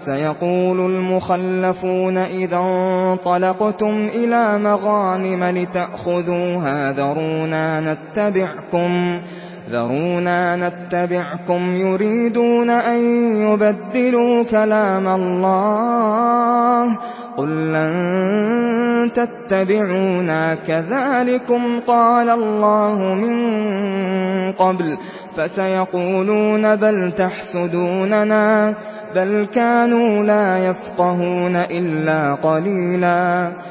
سيقول المخلفون إذا انطلقتم إلى مغانم لتأخذوها ذرونا نتبعكم يريدون أن يبدلوا كلام الله قل لن تتبعونا كذلكم قال الله من قبل فسيقولون بل تحسدوننا بل كانوا لا يفقهون إلا قليلا